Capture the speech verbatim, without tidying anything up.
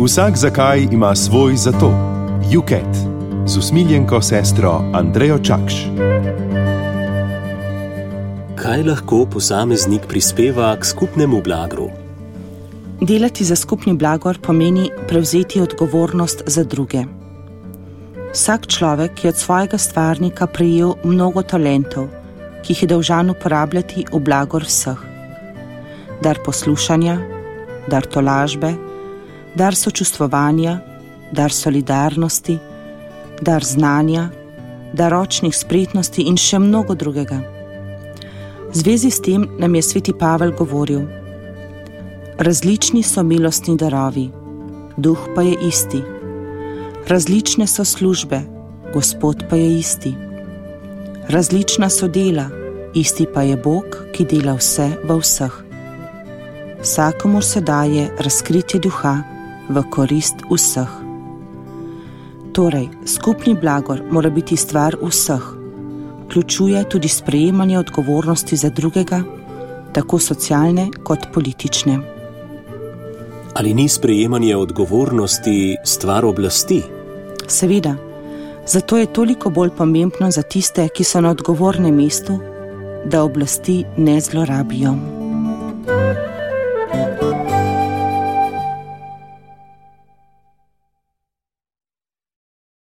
Vsak zakaj ima svoj zato. Juket z usmiljenko sestro Andrejo Čakš. Kaj lahko posameznik prispeva k skupnemu blagru? Delati za skupni blagor pomeni prevzeti odgovornost za druge. Vsak človek je od svojega stvarnika prejel mnogo talentov, ki jih je dolžan uporabljati v blagor vseh. Dar poslušanja, dar tolažbe, dar sočustvovanja, dar solidarnosti, dar znanja, dar ročnih spretnosti in še mnogo drugega. V zvezi s tem nam je sveti Pavel govoril: različni so milostni darovi, duh pa je isti. Različne so službe, Gospod pa je isti. Različna so dela, isti pa je Bog, ki dela vse v vseh. Vsakomur se daje razkritje duha v korist vseh. Torej, skupni blagor mora biti stvar vseh. Vključuje tudi sprejemanje odgovornosti za drugega, tako socialne kot politične. Ali ni sprejemanje odgovornosti stvar oblasti? Seveda, zato je toliko bolj pomembno za tiste, ki so na odgovornem mestu, da oblasti ne zlorabijo.